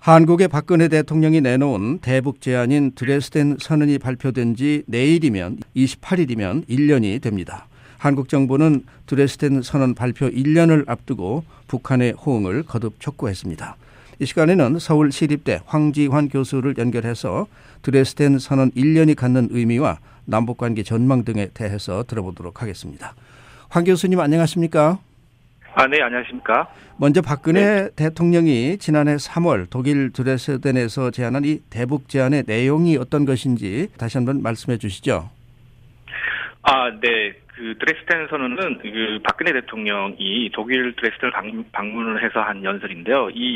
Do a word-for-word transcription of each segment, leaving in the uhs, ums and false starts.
한국의 박근혜 대통령이 내놓은 대북 제안인 드레스덴 선언이 발표된 지 내일이면 이십팔 일이면 일 년이 됩니다. 한국 정부는 드레스덴 선언 발표 일 년을 앞두고 북한의 호응을 거듭 촉구했습니다. 이 시간에는 서울시립대 황지환 교수를 연결해서 드레스덴 선언 일 년이 갖는 의미와 남북관계 전망 등에 대해서 들어보도록 하겠습니다. 황 교수님 안녕하십니까? 아, 네, 안녕하십니까? 먼저 박근혜 네. 대통령이 지난해 삼월 독일 드레스덴에서 제안한 이 대북 제안의 내용이 어떤 것인지 다시 한번 말씀해 주시죠. 아, 네. 그 드레스덴 선언은 그 박근혜 대통령이 독일 드레스덴을 방문을 해서 한 연설인데요. 이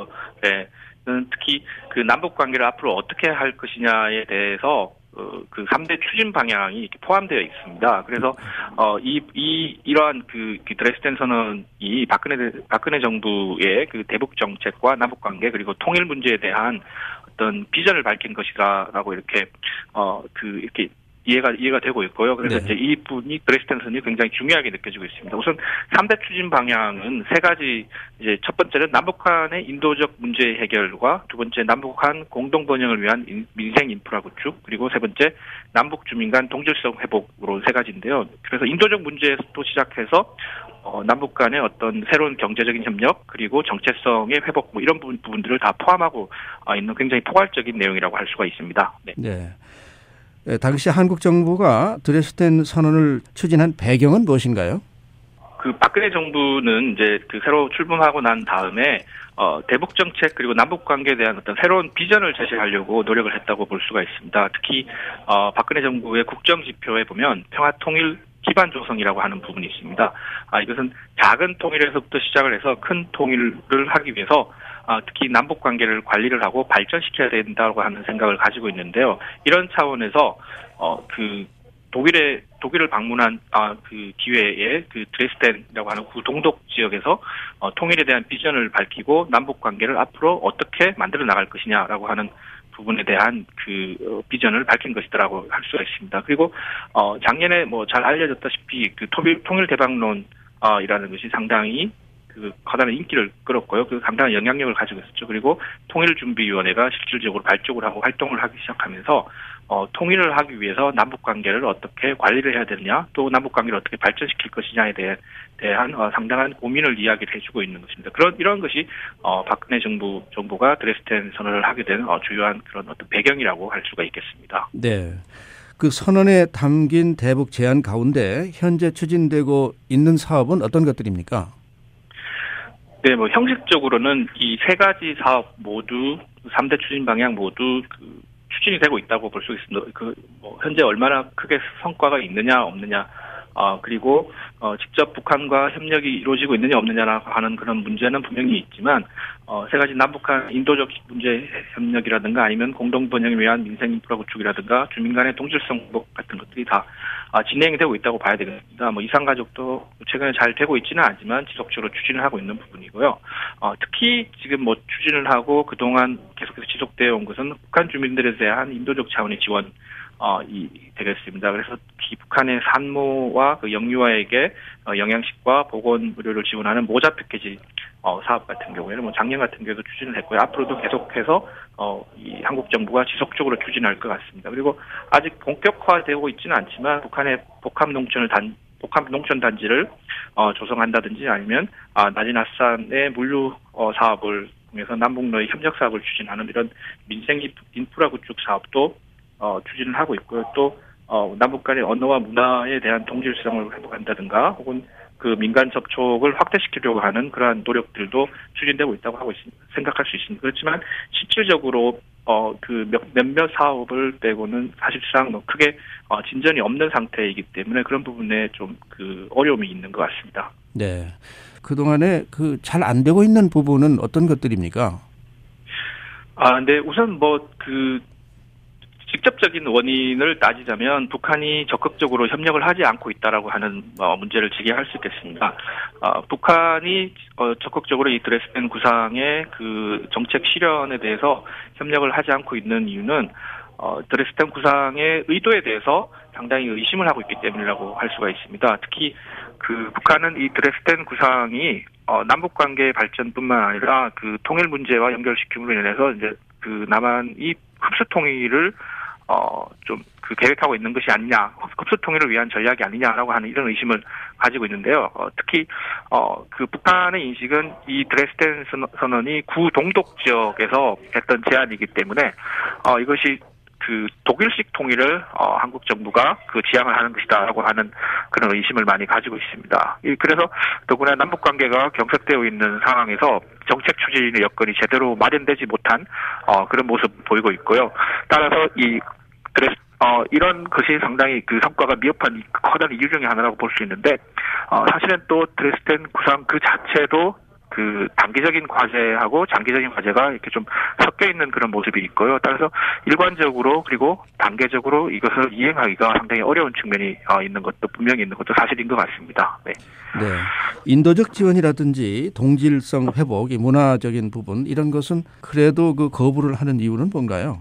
연설에는 특히 그 남북 관계를 앞으로 어떻게 할 것이냐에 대해서 어, 그 삼 대 추진 방향이 이렇게 포함되어 있습니다. 그래서, 어, 이, 이, 이러한 그, 그 드레스덴 선언이 박근혜, 박근혜 정부의 그 대북 정책과 남북 관계 그리고 통일 문제에 대한 어떤 비전을 밝힌 것이다라고 이렇게, 어, 그, 이렇게 이해가, 이해가 되고 있고요. 그래서 네. 이제 이 부분이 드레스덴 선언이 굉장히 중요하게 느껴지고 있습니다. 우선 삼 대 추진 방향은 세 가지, 이제 첫 번째는 남북한의 인도적 문제 해결과 두 번째 남북한 공동 번영을 위한 민생 인프라 구축 그리고 세 번째 남북 주민 간 동질성 회복으로 세 가지인데요. 그래서 인도적 문제에서도 시작해서 어, 남북 간의 어떤 새로운 경제적인 협력 그리고 정체성의 회복 뭐 이런 부분, 부분들을 다 포함하고 어, 있는 굉장히 포괄적인 내용이라고 할 수가 있습니다. 네. 네. 당시 한국 정부가 드레스덴 선언을 추진한 배경은 무엇인가요? 그 박근혜 정부는 이제 그 새로 출범하고 난 다음에 어, 대북 정책 그리고 남북 관계에 대한 어떤 새로운 비전을 제시하려고 노력을 했다고 볼 수가 있습니다. 특히 어, 박근혜 정부의 국정 지표에 보면 평화 통일 기반 조성이라고 하는 부분이 있습니다. 아, 이것은 작은 통일에서부터 시작을 해서 큰 통일을 하기 위해서 아, 특히 남북 관계를 관리를 하고 발전시켜야 된다고 하는 생각을 가지고 있는데요. 이런 차원에서 어, 그 독일에 독일을 방문한 아, 그 기회에 그 드레스덴이라고 하는 그 동독 지역에서 어, 통일에 대한 비전을 밝히고 남북 관계를 앞으로 어떻게 만들어 나갈 것이냐라고 하는 부분에 대한 그 어, 비전을 밝힌 것이다라고 할 수가 있습니다. 그리고 어, 작년에 뭐 잘 알려졌다시피 그 통일, 통일 대박론 어, 이라는 것이 상당히 그 커다란 인기를 끌었고요. 그 상당한 영향력을 가지고 있었죠. 그리고 통일준비위원회가 실질적으로 발족을 하고 활동을 하기 시작하면서 어, 통일을 하기 위해서 남북 관계를 어떻게 관리를 해야 되느냐, 또 남북 관계를 어떻게 발전시킬 것이냐에 대해 대한 어, 상당한 고민을 이야기를 해주고 있는 것입니다. 그런 이런 것이 어, 박근혜 정부 정부가 드레스덴 선언을 하게 된 어, 주요한 그런 어떤 배경이라고 할 수가 있겠습니다. 네. 그 선언에 담긴 대북 제안 가운데 현재 추진되고 있는 사업은 어떤 것들입니까? 네, 뭐 형식적으로는 이 세 가지 사업 모두 삼 대 추진 방향 모두 그 추진이 되고 있다고 볼 수 있습니다. 그 뭐 현재 얼마나 크게 성과가 있느냐 없느냐, 어 그리고 어 직접 북한과 협력이 이루어지고 있느냐 없느냐라고 하는 그런 문제는 분명히 있지만 어 세 가지 남북한 인도적 문제 협력이라든가 아니면 공동 번영을 위한 민생 인프라 구축이라든가 주민 간의 동질성 회복 같은 것들이 다 아, 진행이 되고 있다고 봐야 되겠습니다. 뭐 이산가족도 최근에 잘 되고 있지는 않지만 지속적으로 추진을 하고 있는 부분이고요. 어, 특히 지금 뭐 추진을 하고 그동안 계속해서 지속되어 온 것은 북한 주민들에 대한 인도적 차원의 지원 어, 이 되겠습니다. 그래서 특히 북한의 산모와 그 영유아에게 어, 영양식과 보건 의료를 지원하는 모자 패키지 어, 사업 같은 경우에는 뭐 작년 같은 경우에도 추진을 했고요. 앞으로도 계속해서 어, 이 한국 정부가 지속적으로 추진할 것 같습니다. 그리고 아직 본격화되고 있지는 않지만 북한의 복합 농촌을 단 복합 농촌 단지를 어, 조성한다든지 아니면 아, 나지나산의 물류 어, 사업을 통해서 남북로의 협력 사업을 추진하는 이런 민생 인프라 구축 사업도 어, 추진을 하고 있고요. 또 어, 남북 간의 언어와 문화에 대한 동질성을 회복한다든가 혹은 그 민간 접촉을 확대시키려고 하는 그러한 노력들도 추진되고 있다고 하고 있습니다. 생각할 수 있습니다. 그렇지만 실질적으로 어, 그 몇, 몇몇 사업을 빼고는 사실상 뭐 크게 어, 진전이 없는 상태이기 때문에 그런 부분에 좀 그 어려움이 있는 것 같습니다. 네. 그동안에 그 잘 안 되고 있는 부분은 어떤 것들입니까? 아, 네. 우선 뭐 그 직접적인 원인을 따지자면 북한이 적극적으로 협력을 하지 않고 있다라고 하는 어, 문제를 제기할 수 있겠습니다. 어, 북한이 어, 적극적으로 이 드레스덴 구상의 그 정책 실현에 대해서 협력을 하지 않고 있는 이유는 어, 드레스덴 구상의 의도에 대해서 상당히 의심을 하고 있기 때문이라고 할 수가 있습니다. 특히 그 북한은 이 드레스덴 구상이 어, 남북 관계 발전뿐만 아니라 그 통일 문제와 연결시킴으로 인해서 이제 그 남한이 흡수 통일을 어, 좀 그 계획하고 있는 것이 아니냐, 흡수 통일을 위한 전략이 아니냐라고 하는 이런 의심을 가지고 있는데요. 어, 특히 어, 그 북한의 인식은 이 드레스덴 선언이 구동독 지역에서 했던 제안이기 때문에 어, 이것이 그 독일식 통일을 어, 한국 정부가 그 지향을 하는 것이다라고 하는 그런 의심을 많이 가지고 있습니다. 그래서 더구나 남북 관계가 경색되어 있는 상황에서 정책 추진의 여건이 제대로 마련되지 못한 어, 그런 모습 보이고 있고요. 따라서 이 드레스 어, 이런 것이 상당히 그 성과가 미흡한 커다란 이유 중에 하나라고 볼 수 있는데, 어, 사실은 또 드레스덴 구상 그 자체도 그 단기적인 과제하고 장기적인 과제가 이렇게 좀 섞여 있는 그런 모습이 있고요. 따라서 일관적으로 그리고 단계적으로 이것을 이행하기가 상당히 어려운 측면이 어, 있는 것도 분명히 있는 것도 사실인 것 같습니다. 네. 네. 인도적 지원이라든지 동질성 회복, 문화적인 부분 이런 것은 그래도 그 거부를 하는 이유는 뭔가요?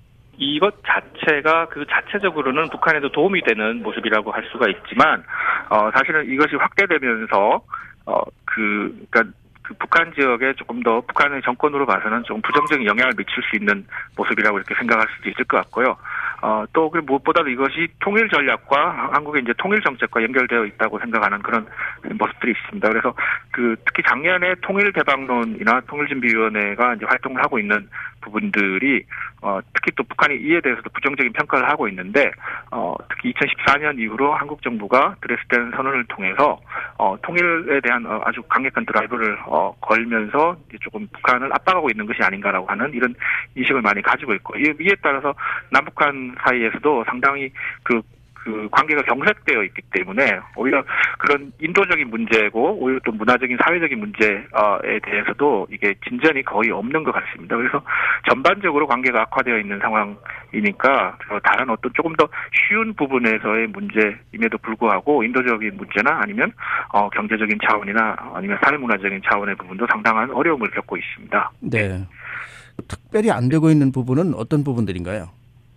이것 자체가 그 자체적으로는 북한에도 도움이 되는 모습이라고 할 수가 있지만, 어, 사실은 이것이 확대되면서, 어, 그, 그러니까 그 북한 지역에 조금 더 북한의 정권으로 봐서는 좀 부정적인 영향을 미칠 수 있는 모습이라고 이렇게 생각할 수도 있을 것 같고요. 어, 또, 그 무엇보다도 이것이 통일 전략과 한국의 이제 통일 정책과 연결되어 있다고 생각하는 그런 모습들이 있습니다. 그래서 그 특히 작년에 통일 대박론이나 통일준비위원회가 이제 활동을 하고 있는 부분들이 어, 특히 또 북한이 이에 대해서도 부정적인 평가를 하고 있는데, 어, 특히 이천십사 년 이후로 한국 정부가 드레스덴 선언을 통해서 어, 통일에 대한 어, 아주 강력한 드라이브를 어, 걸면서 이제 조금 북한을 압박하고 있는 것이 아닌가라고 하는 이런 인식을 많이 가지고 있고, 이에, 이에 따라서 남북한 사이에서도 상당히 그 그 관계가 경색되어 있기 때문에 오히려 그런 인도적인 문제고 오히려 또 문화적인 사회적인 문제에 대해서도 이게 진전이 거의 없는 것 같습니다. 그래서 전반적으로 관계가 악화되어 있는 상황이니까 다른 어떤 조금 더 쉬운 부분에서의 문제임에도 불구하고 인도적인 문제나 아니면 어 경제적인 차원이나 아니면 사회문화적인 차원의 부분도 상당한 어려움을 겪고 있습니다. 네. 특별히 안 되고 있는 부분은 어떤 부분들인가요?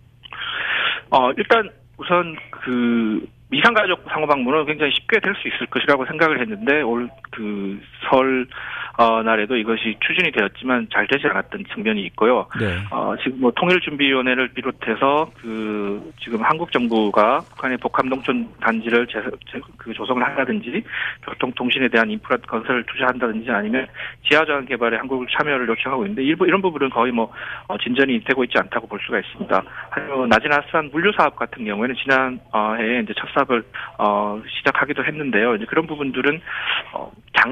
어 일단 우선 그 미상가족 상호방문은 굉장히 쉽게 될 수 있을 것이라고 생각을 했는데 올 그 설 어, 날에도 이것이 추진이 되었지만 잘 되지 않았던 측면이 있고요. 네. 어, 지금 뭐 통일준비위원회를 비롯해서 그 지금 한국 정부가 북한의 복합농촌 단지를 재, 재, 그 조성을 한다든지 교통통신에 대한 인프라 건설을 투자한다든지 아니면 지하자원 개발에 한국을 참여를 요청하고 있는데 일부 이런 부분은 거의 뭐 어, 진전이 되고 있지 않다고 볼 수가 있습니다. 하지만 나지나스한 물류 사업 같은 경우에는 지난 어, 해에 이제 첫 사업을 어, 시작하기도 했는데요. 이제 그런 부분들은 어,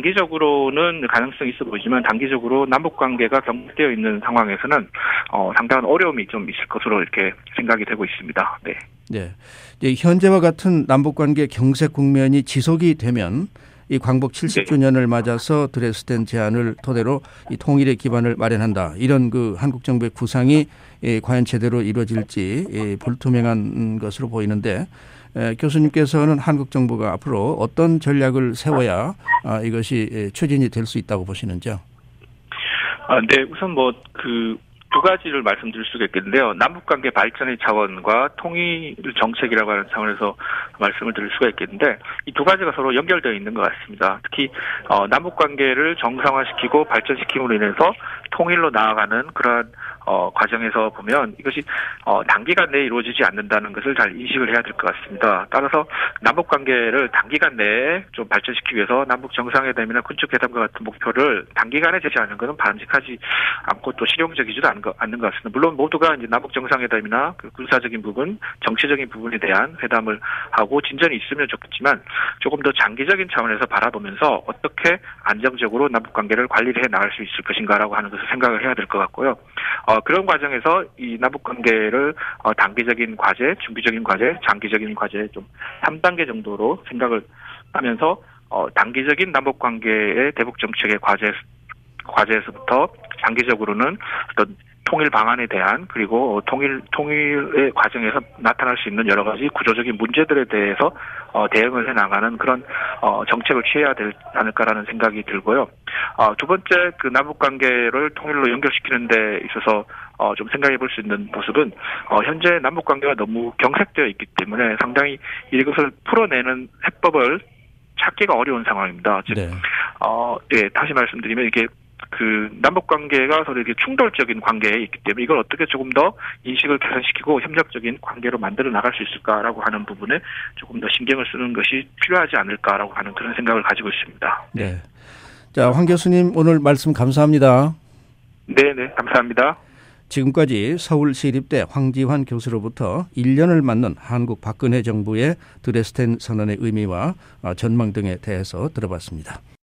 장기적으로는 가능성이 있어 보이지만 단기적으로 남북 관계가 경직되어 있는 상황에서는 어, 상당한 어려움이 좀 있을 것으로 이렇게 생각이 되고 있습니다. 네. 네. 이제 현재와 같은 남북 관계 경색 국면이 지속이 되면 이 광복 칠십 주년을 맞아서 드레스덴 제안을 토대로 이 통일의 기반을 마련한다. 이런 그 한국 정부의 구상이 예, 과연 제대로 이루어질지 예, 불투명한 것으로 보이는데 에, 교수님께서는 한국 정부가 앞으로 어떤 전략을 세워야 아, 이것이 예, 추진이 될 수 있다고 보시는지요? 아, 네, 우선 뭐 그 두 가지를 말씀드릴 수가 있겠는데요. 남북관계 발전의 차원과 통일 정책이라고 하는 차원에서 말씀을 드릴 수가 있겠는데 이 두 가지가 서로 연결되어 있는 것 같습니다. 특히 어, 남북관계를 정상화시키고 발전시킴으로 인해서 통일로 나아가는 그러한 어, 과정에서 보면 이것이 어, 단기간 내에 이루어지지 않는다는 것을 잘 인식을 해야 될 것 같습니다. 따라서 남북 관계를 단기간 내에 좀 발전시키기 위해서 남북 정상회담이나 군축회담과 같은 목표를 단기간에 제시하는 것은 바람직하지 않고 또 실용적이지도 않은 것, 않는 것 같습니다. 물론 모두가 이제 남북 정상회담이나 그 군사적인 부분, 정치적인 부분에 대한 회담을 하고 진전이 있으면 좋겠지만 조금 더 장기적인 차원에서 바라보면서 어떻게 안정적으로 남북 관계를 관리를 해 나갈 수 있을 것인가라고 하는 것을 생각을 해야 될 것 같고요. 어, 그런 과정에서 이 남북관계를 어, 단기적인 과제, 중기적인 과제, 장기적인 과제 좀 삼 단계 정도로 생각을 하면서 어, 단기적인 남북관계의 대북 정책의 과제, 과제에서부터 장기적으로는 어떤 통일 방안에 대한 그리고 통일 통일의 과정에서 나타날 수 있는 여러 가지 구조적인 문제들에 대해서 어, 대응을 해 나가는 그런 어, 정책을 취해야 되지 않을까라는 생각이 들고요. 어, 두 번째 그 남북 관계를 통일로 연결시키는 데 있어서 어, 좀 생각해 볼 수 있는 모습은 어, 현재 남북 관계가 너무 경색되어 있기 때문에 상당히 이것을 풀어내는 해법을 찾기가 어려운 상황입니다. 즉, 네. 어, 예, 다시 말씀드리면 이게 그 남북 관계가 서로 이렇게 충돌적인 관계에 있기 때문에 이걸 어떻게 조금 더 인식을 개선시키고 협력적인 관계로 만들어 나갈 수 있을까라고 하는 부분에 조금 더 신경을 쓰는 것이 필요하지 않을까라고 하는 그런 생각을 가지고 있습니다. 네. 자, 황 교수님 오늘 말씀 감사합니다. 네, 네, 감사합니다. 지금까지 서울시립대 황지환 교수로부터 일 년을 맞는 한국 박근혜 정부의 드레스덴 선언의 의미와 전망 등에 대해서 들어봤습니다.